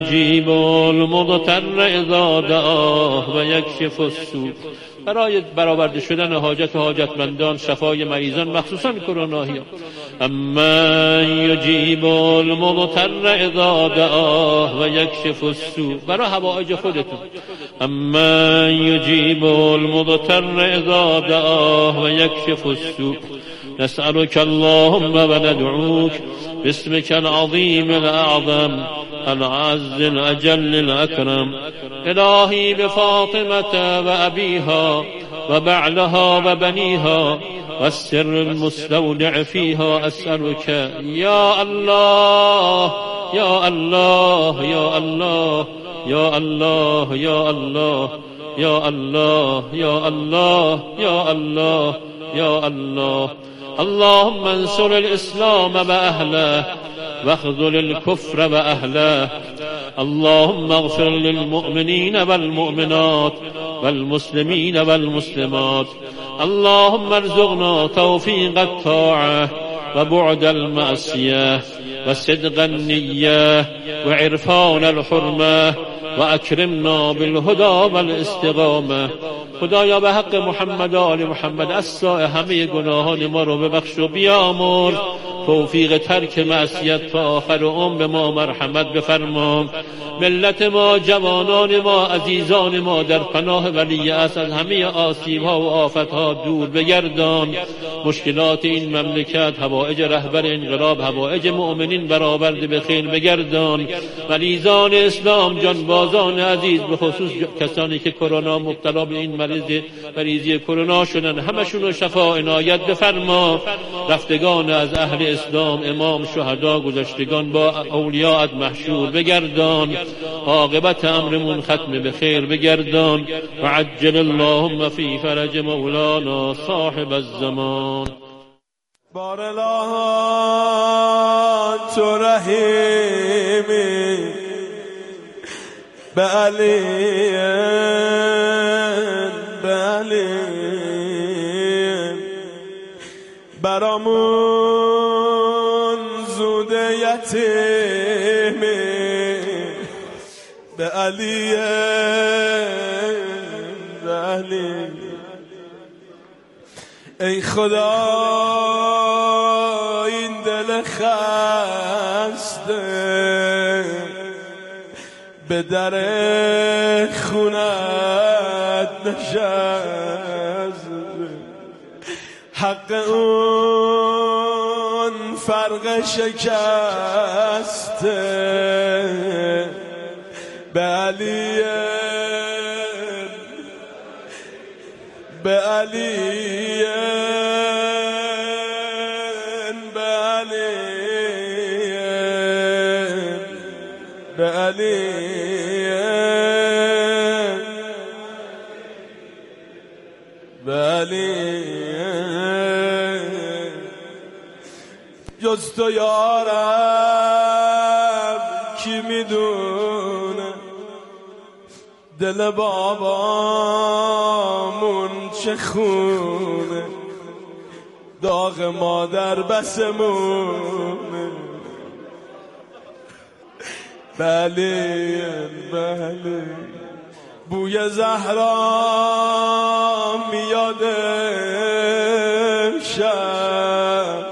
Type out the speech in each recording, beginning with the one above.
جیب المضطر اذا دعاه و یکشف السوء. برای برآورده شدن حاجت حاجتمندان، شفای مریضان مخصوصا کروناهی. اما یجیب المضطر اذا دعاه و یکشف السوء. برای حوائج خودتون. اما یجیب المضطر اذا دعاه و یکشف السوء. نسألك اللهم و ندعوك باسمك العظيم الأعظم العز الأجل الأكرم. إلهي بفاطمة وأبيها وبعلها وبنيها والسر المستودع فيها أسألك يا الله يا الله يا الله يا الله يا الله يا الله يا الله يا الله يا الله. اللهم انصر الإسلام وأهله واخذل الكفر وأهله. اللهم اغفر للمؤمنين والمؤمنات والمسلمين والمسلمات. اللهم ارزقنا توفيق الطاعة وبعد المعصية وصدق النية وعرفان الحرمة وأكرمنا بالهدى والاستقامة. خدایا به حق محمد و آل محمد اصلاح همه گناهان ما رو ببخش و بیامرز. توفیق ترک معصیت تا آخر عمر به ما مرحمت بفرما. ملت ما، جوانان ما، عزیزان ما در پناه ولی عصر از همه آسیب‌ها و آفت‌ها دور بگردان. مشکلات این مملکت، حوائج رهبر انقلاب، حوائج مؤمنین برآورده به خیر بگردان. مریضان اسلام، جانبازان عزیز، به خصوص کسانی که کرونا مبتلا به این مریضی کرونا شدن، همشون رو شفا عنایت بفرما. رفتگان از اهل اسلام، امام، شهدا، گذشتگان با اولیاءت محشور بگردان. عاقبت امرمون ختم به خیر بگردان. و عجل اللهم فی فرج مولانا صاحب الزمان. بارلا تو رحیمی به علی برامون زود یتیمی به علی ای خدا این دل خسته به در خونت نشست. حق اون فرق شکسته به علی به علی به علی به علی به علی. جز تو یارم کی میدونه دل بابامون چه خونه، داغ مادر بسمونه. بله بله بوی زهرا میاد شب،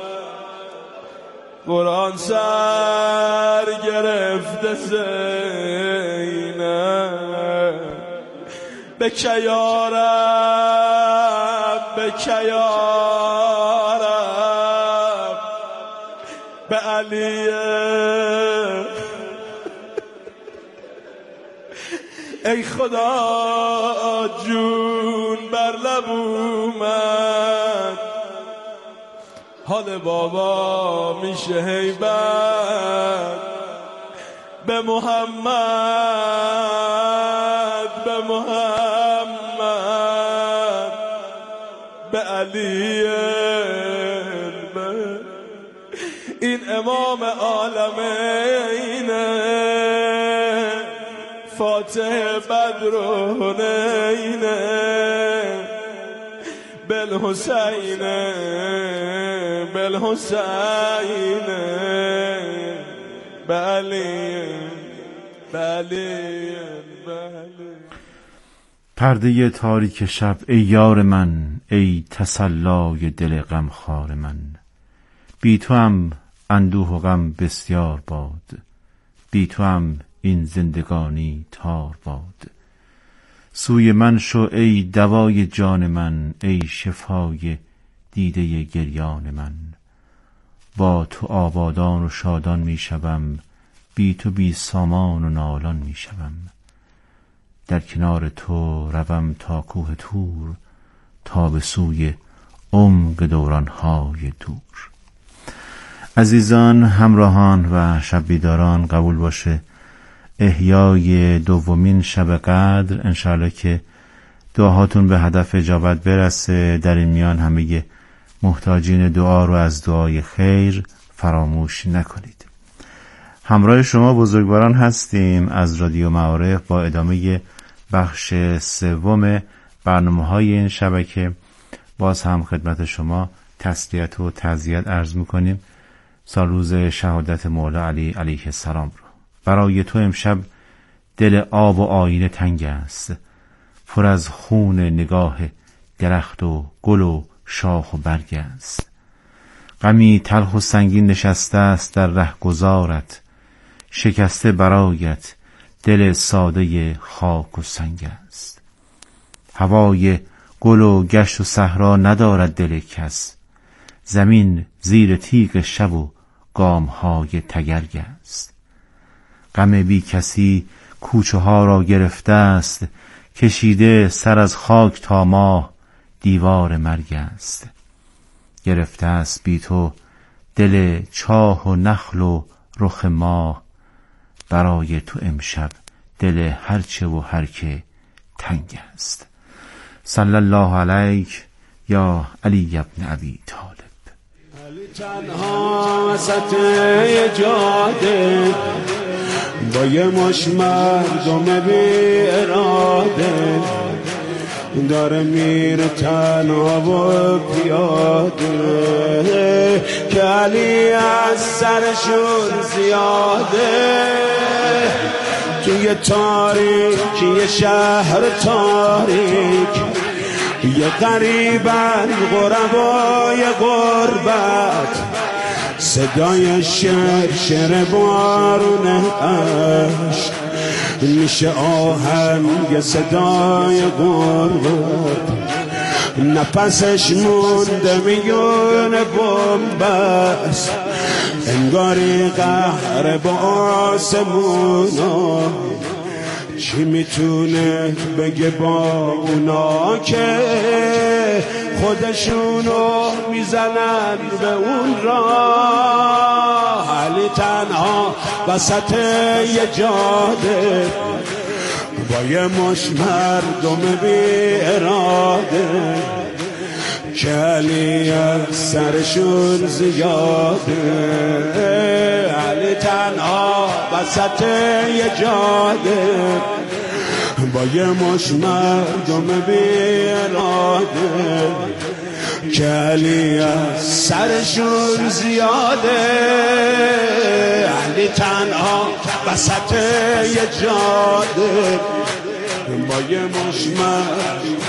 قرآن سر گرفته زینب. به کیارم به کیارم به علی ای خدا جون بر لب اومد. حال بابا میشه هیبت به محمد به محمد به علی. این امام عالمینه، فاتح بدر و حنینه، بالحسین بالحسین به علی. بله بله. پرده تاریک شب ای یار من، ای تسلای دل غمخوار من. بی تو هم اندوه و غم بسیار باد، بی تو هم این زندگانی تار باد. سوی من شو ای دوای جان من، ای شفای دیده گریان من. با تو آبادان و شادان می شوم، بی تو بی سامان و نالان می شوم. در کنار تو روم تا کوه طور، تا به سوی عمق دورانهای دور. عزیزان، همراهان و شب بیداران، قبول باشه احیای دومین شب قدر انشاءالله که دعاهاتون به هدف اجابت برسه. در این میان همه محتاجین دعا رو از دعای خیر فراموش نکنید. همراه شما بزرگواران هستیم از رادیو معارف با ادامه بخش سوم برنامه‌های این شبکه. باز هم خدمت شما تسلیت و تعزیت عرض می‌کنیم. سال روز شهادت مولا علی علیه السلام رو. برای تو امشب دل آب و آینه تنگ است، پر از خون نگاه درخت و گل و شاخ و برگ است. غمی تلخ و سنگین نشسته است در رهگذارت، شکسته برایت دل ساده خاک و سنگ است. هوای گل و گشت و صحرا ندارد دل کس، زمین زیر تیغ شب و گامهای تگرگ است. غم بی کسی کوچه ها را گرفته است، کشیده سر از خاک تا ماه دیوار مرگ است. گرفته است بی تو دل چاه و نخل و رخ ماه، برای تو امشب دل هرچه و هر که تنگ است. صلی الله علیک یا علی ابن ابی طالب. علی تنها وسط جاده، با یه مش مردم بی اراده، داره میره تنها و پیاده، که علی از سرشون زیاده. توی تاریکی شهر تاریک، یه غریبن غربای غربت، صدای شرشر بارون عشق میشه آهنگ صدای غربت. نفسش مونده میونه بنبست، انگاری قهر با آسمونا. چی میتونه بگه با اونا که خودشونو میزنن به اون راه؟ علی تنها وسط یه جاده، با یه مش مردم بی اراده، که علی از سرشون زیاده. علی تنها وسط یه جاده، با یه مش مردم بی اراده، که علی از سرشون زیاده. علی تنها وسط یه جاده، با یه مش مردم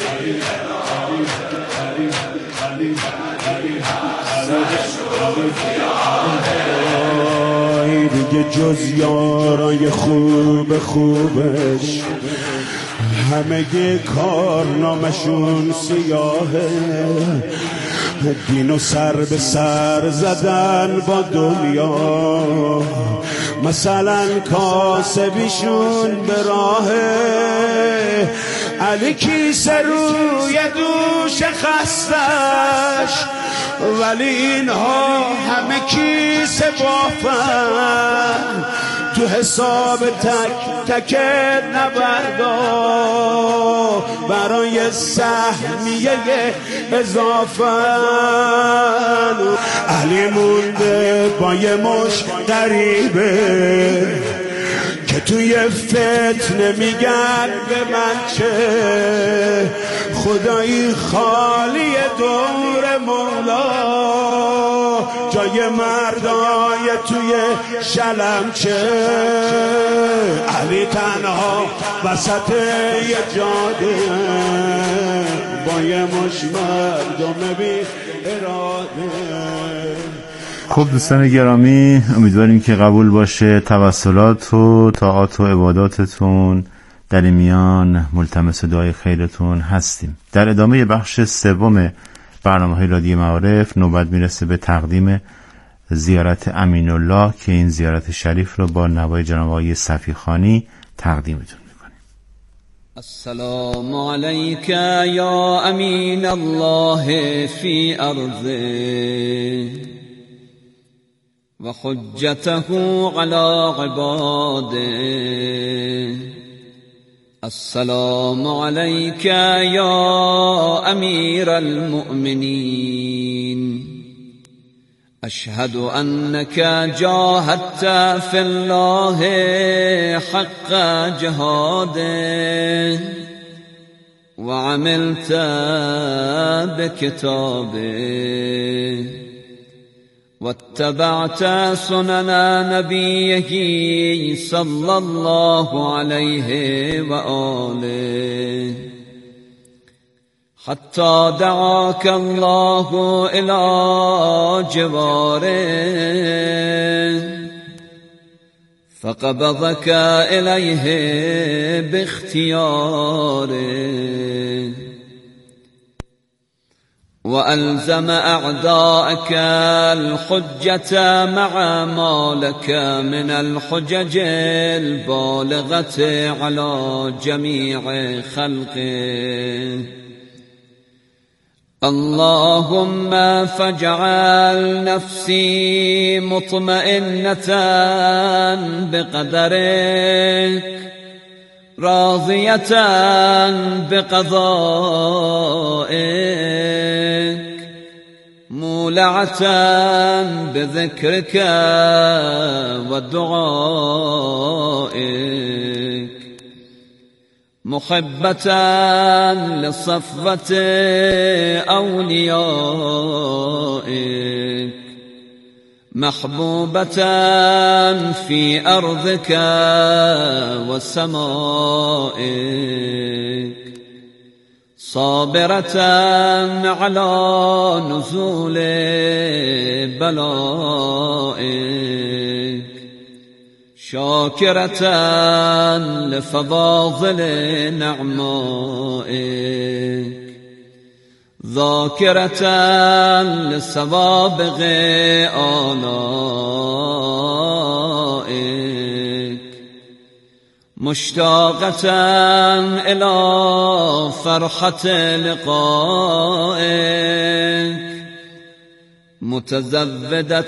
دیگه جز یارای خوب خوبش، همه کارنامشون سیاهه. دین و سر به سر زدن با دنیا، مثلا کاسبیشون به راهه. علی کیسه روی دوش خستش، ولی اینها همه کیسه بافن. تو حساب تک تک نبردا برای سهمیه اضافه. علی مونده با یه مش غریبه، که توی فتنه میگن به من چه، خدایی خالی دور مولا، جای مردای توی شلم چه، علی تنها وسط یه جاده با یه مش مردم بی اراده. خب دوستان گرامی، امیدواریم که قبول باشه توسلات و طاعات و عباداتتون. در این میان ملتمس دعای خیرتون هستیم. در ادامه بخش سوم برنامه‌های رادیو معارف نوبت میرسه به تقدیم زیارت امین الله که این زیارت شریف رو با نوای جناب آقای صفیخانی تقدیمتون میکنیم. السلام علیک یا امین الله فی ارضه و حجته علی عباده. السلام علیک یا امیر المؤمنین، اشهد انک جاهدت فی الله حق جهاده و عملت بکتابه واتبعت سنن نبیه صلی الله علیه و آله حتی دعاک الله الی جواره فقبضك الیه باختیاره وألزم أعداءك الحجة مع ما لك من الحجج البالغة على جميع خلقه. اللهم فاجعل نفسي مطمئنة بقدرك راضية بقضائك مولعة بذكرك ودعائك محبة لصفوة أوليائك محبوبة في أرضك وسمائك صابرة على نزول بلائك شاكرة لفضائل نعمائك ذاكرة لسوابغ آلائك مشتاقة إلى فرحة لقائك متزودة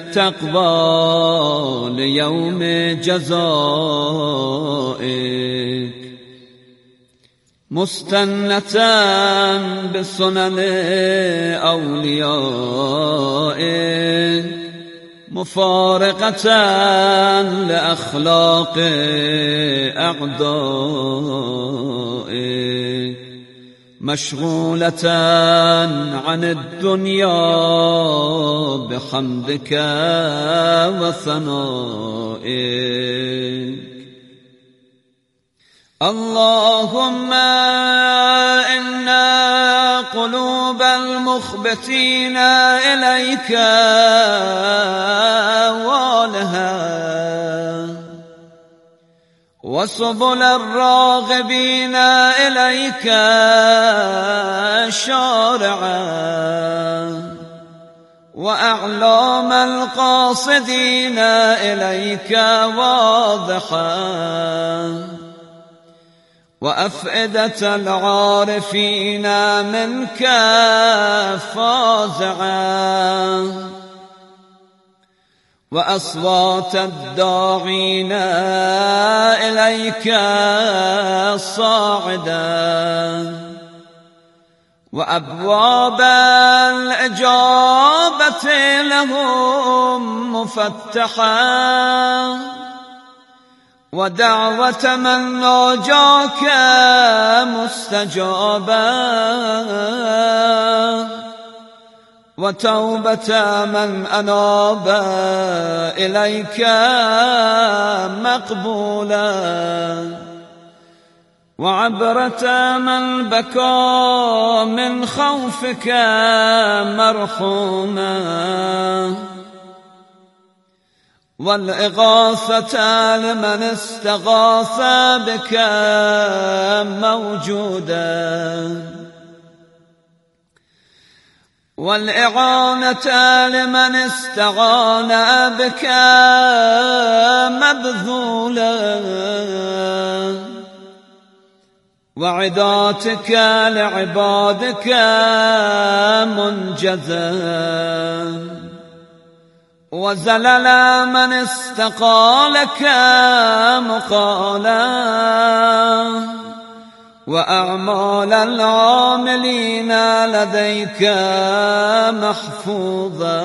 التقوى ليوم جزائك مستنة بسنن أوليائك مفارقة لأخلاق أعدائك مشغولة عن الدنيا بحمدك وثنائك. اللهم إن قلوب المخبتين إليك والها وسبل الراغبين إليك شارعا وأعلام القاصدين إليك واضحا وأفئدة العارفين منك فازعا وأصوات الداعين إليك صاعدا وأبواب الإجابة لهم مفتحا ودعوة من ناجاك مستجابة وتوبة من أناب إليك مقبولا وعبرة من بكى من خوفك مرحوما والإغاثة لمن استغاث بك موجودا والإعانة لمن استعان بك مبذولا وعداتك لعبادك منجزا وزلل من استقالك مقالا وأعمال العاملين لديك محفوظا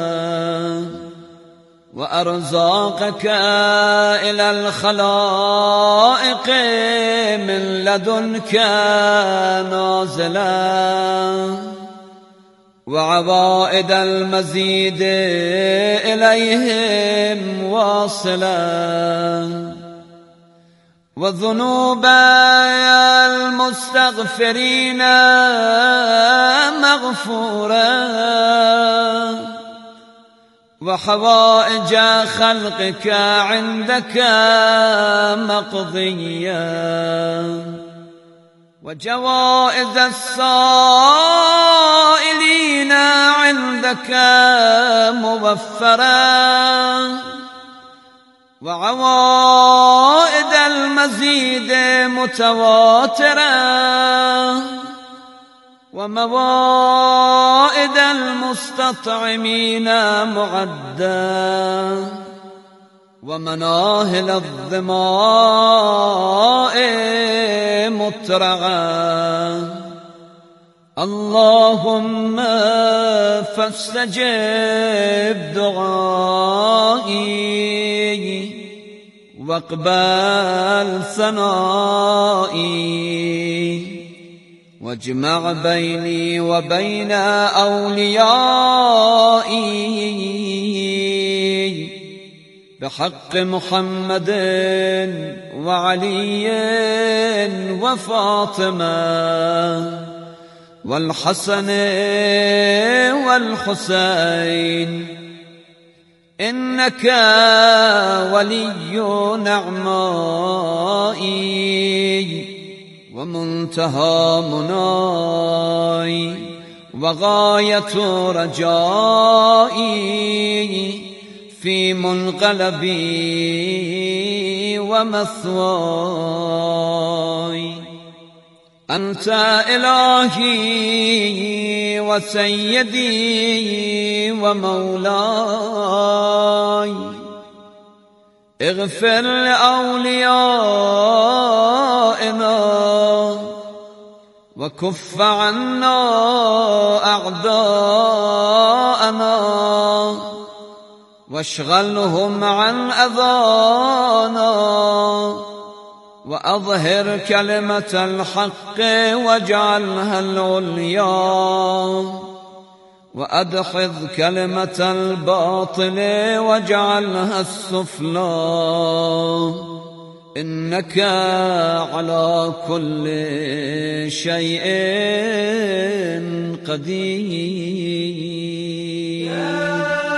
وأرزاقك إلى الخلائق من لدنك نازلا وعوائد المزيد إليهم واصلا وذنوب المستغفرين مغفورا وحوائج خلقك عندك مقضيا وجوائز السائلين عندك موفرا وعوائد المزيد متواترا وموائد المستطعمين معدا ومناهل الظماء مترعا اللهم فاستجب دعائي واقبل ثنائي واجمع بيني وبين أوليائي بحق محمد وعلي وفاطمة والحسن والحسين إنك ولي نعمائي ومنتهى مناي وغاية رجائي في منقلبي ومثواي أنت إلهي وسيدي ومولاي اغفر لأوليائنا وكف عنا أعداءنا واشغلهم عن أذانا وأظهر كلمة الحق واجعلها العليا وأدحض كلمة الباطل واجعلها السفلى إنك على كل شيء قدير.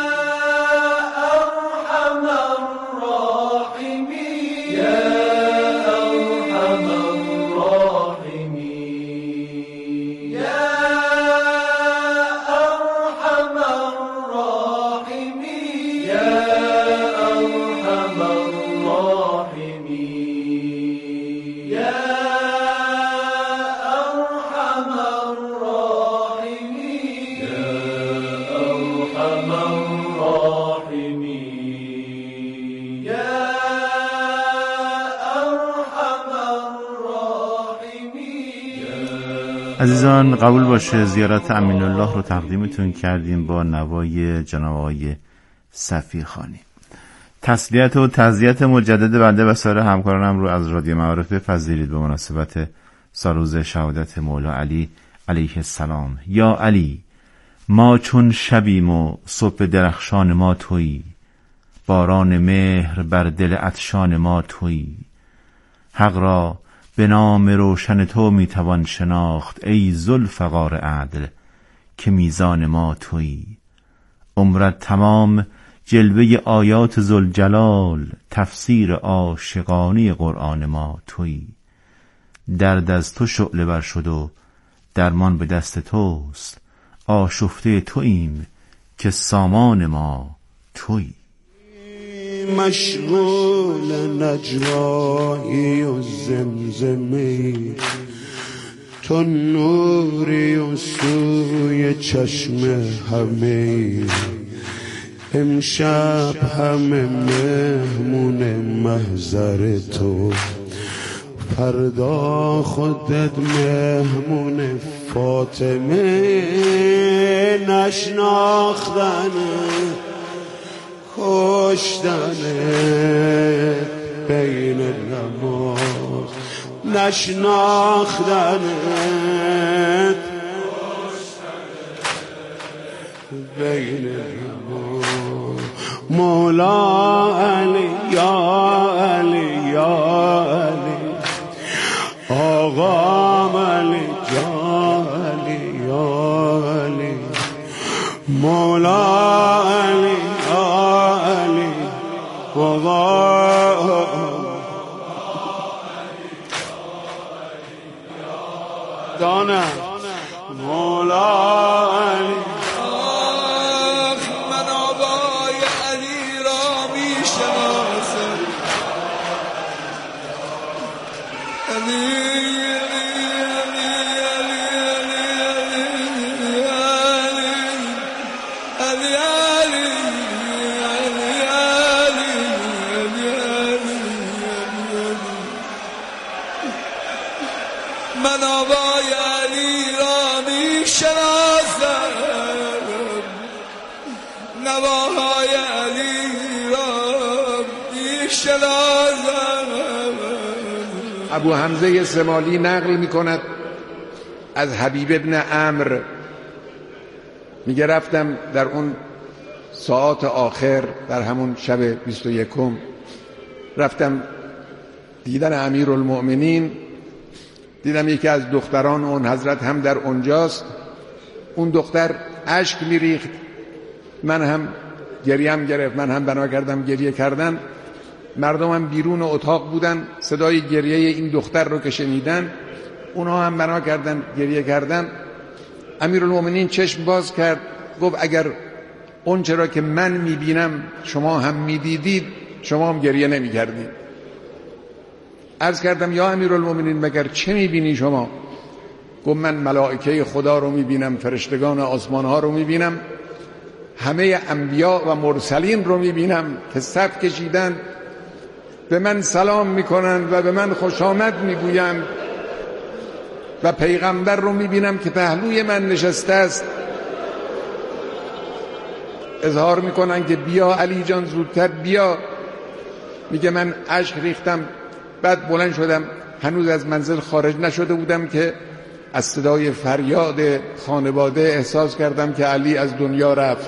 عزیزان قبول باشه زیارت امین الله رو تقدیمتون کردیم با نوای جناب آقای صفی خانی. تسلیت و تعزیت مجدد بنده و سایر همکارانم رو از رادیو معارف بپذیرید به مناسبت سالروز شهادت مولا علی علیه السلام. یا علی، ما چون شبیم و صبح درخشان ما تویی، باران مهر بر دل عطشان ما تویی. حق را به نام روشن تو میتوان شناخت، ای ذوالفقار عدل که میزان ما تویی. عمرت تمام جلوه آیات ذوالجلال، تفسیر عاشقانه قرآن ما تویی. درد از تو شعله ور شد و درمان به دست توست، آشفته توییم که سامان ما تویی. مشغول نجوایی و زمزمی، تو نوری و سوی چشم همه. امشب همه مهمون محضر تو، فردا خودت مهمون فاطمه. نشناختن کشتن بین نماز، نشناختن بین نماز. مولا علی یا علی یا علی، آقا علی یا علی یا علی. مولا علی یا علی آقا. دانه مولا علی. من آقای علی را می شناسم. علی من آقای علی را می شناسم، نواهای علی را می شناسم. ابو حمزه سمالی نقل می کند از حبیب ابن عمرو، میگه رفتم در اون ساعات آخر، در همون شب 21 رفتم دیدن امیرالمؤمنین. دیدم یکی از دختران اون حضرت هم در اونجاست. اون دختر اشک میریخت، من هم گریم گرفت، من هم بنا کردم گریه کردن. مردم هم بیرون اتاق بودن، صدای گریه این دختر رو که شنیدن اونها هم بنا کردن گریه کردن. امیرالمؤمنین چشم باز کرد، گفت اگر اون چرا که من میبینم شما هم میدیدید شما هم گریه نمیکردید. عرض کردم یا امیرالمؤمنین مگر چه میبینی شما؟ گفت من ملائکه خدا رو میبینم، فرشتگان آسمان ها رو میبینم، همه انبیا و مرسلین رو میبینم که صف کشیدن، به من سلام میکنن و به من خوش آمد میگویند، و پیغمبر رو میبینم که پهلوی من نشسته است، اظهار میکنن که بیا علی جان زودتر بیا. میگه من اشک ریختم، بعد بلند شدم، هنوز از منزل خارج نشده بودم که از صدای فریاد خانواده احساس کردم که علی از دنیا رفت.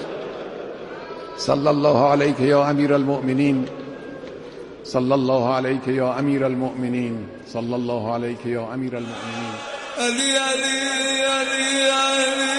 صلی الله علیک یا امیر المؤمنین، صلی الله علیک یا امیر المؤمنین، صلی الله علیک یا امیر المؤمنین. علی علی علی علی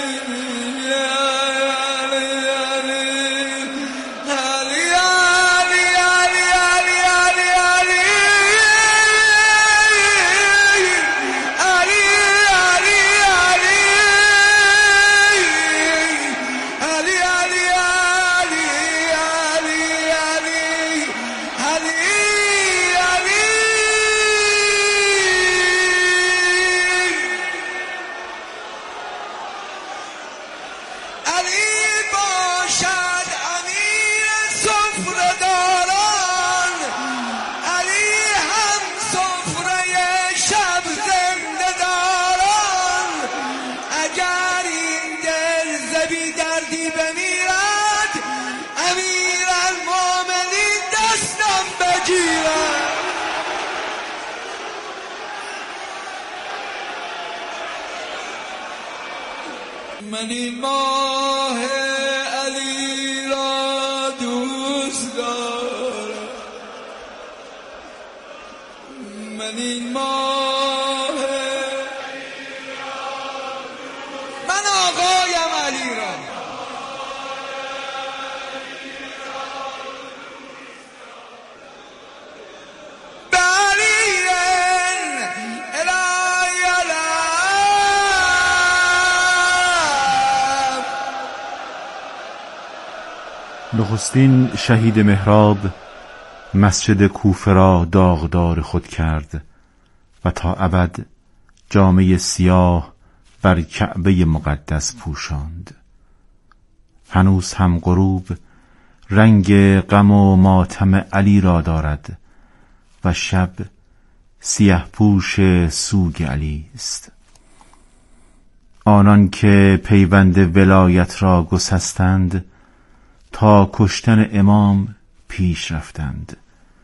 من این ماه علی را دوست دارم، من این ماه من آقایم علی را نخستین شهید محراب مسجد کوفه را داغدار خود کرد و تا ابد جامه سیاه بر کعبه مقدس پوشاند. هنوز هم غروب رنگ غم و ماتم علی را دارد و شب سیاه پوش سوگ علی است. آنان که پیوند ولایت را گسستند تا کشتن امام پیش رفتند.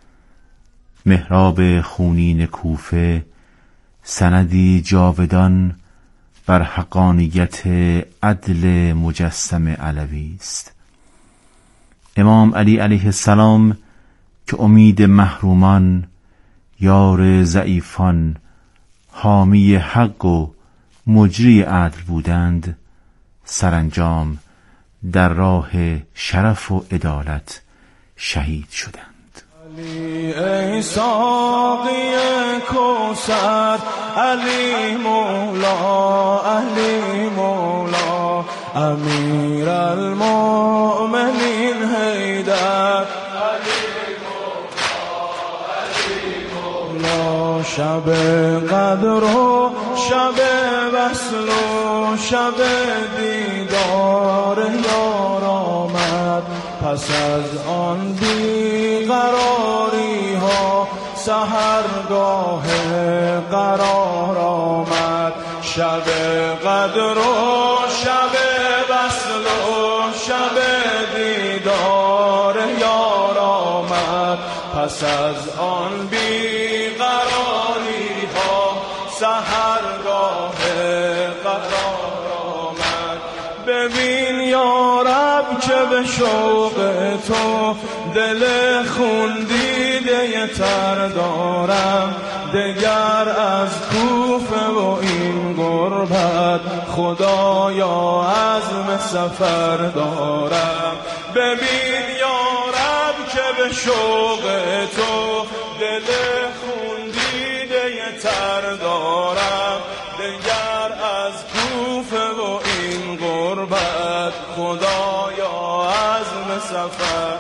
محراب خونین کوفه سندی جاودان بر حقانیت عدل مجسم علوی است. امام علی علیه السلام که امید محرومان، یار ضعیفان، حامی حق و مجری عدل بودند، سرانجام در راه شرف و عدالت شهید شدند. علی ای ساقی کوثر، علی مولا، علی مولا، امیر المؤمنین حیدر، علی مولا، علی مولا. شب قدر و شب وصل و شب دیدار یار آمد، پس از آن بیقراری ها سحرگاه قرار آمد. شب قدر و شب وصل و شب دیدار یار آمد، پس از آن بیقراری ها سحرگاه قرار آمد. ببین یا رب که به شوق تو دل خون دیده تر دارم، دگر از کوفه و این غربت خدایا عزم سفر دارم. ببین یا رب که به شوق تو دل خون دیده تر دارم، دگر از کوفه و این غربت خدایا عزم سفر.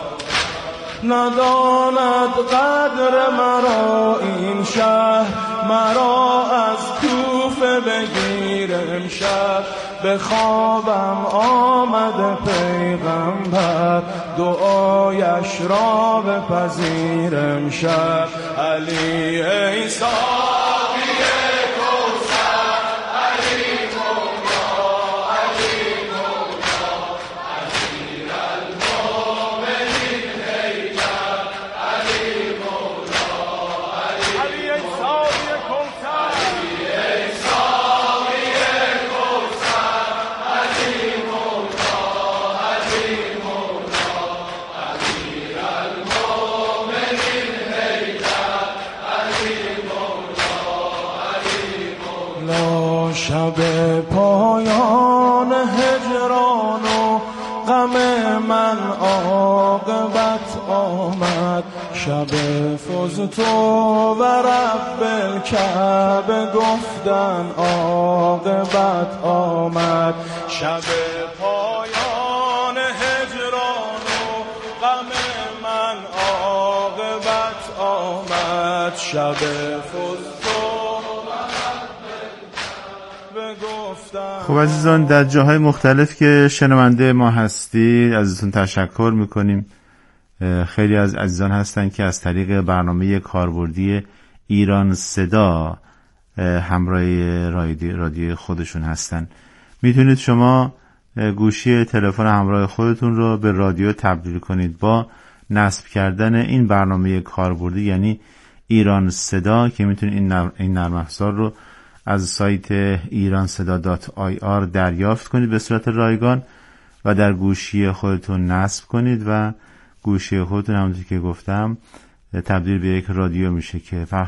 نداند قدر مرا این شهر، مرا از کوفه بگیر امشب. به خوابم آمد پیغمبر، دعایش را بپذیر امشب. علی ای ساقی کوثر، علی مولا، علی مولا، امیر المؤمنین حیدر، علی مولا، علی ای ساقی کوثر، علی ای ساقی کوثر، علی مولا، علی مولا، امیر المؤمنین حیدر، علی مولا، علی مولا. شب پایان هجران و غم من عاقبت آمد، شب فزت و رب الکعبه گفتن عاقبت آمد. شب پایان هجران و غم من عاقبت آمد، شب فزت خب عزیزان، در جاهای مختلف که شنونده ما هستید ازتون تشکر میکنیم. خیلی از عزیزان هستن که از طریق برنامه کاربردی ایران صدا همراه رادیو خودشون هستن. میتونید شما گوشی تلفن همراه خودتون رو به رادیو تبدیل کنید با نصب کردن این برنامه کاربردی، یعنی ایران صدا، که میتونید این نرم افزار رو از سایت iranseda.ir دریافت کنید به صورت رایگان و در گوشی خودتون نصب کنید و گوشی خودتون همونطور که گفتم تبدیل به یک رادیو میشه که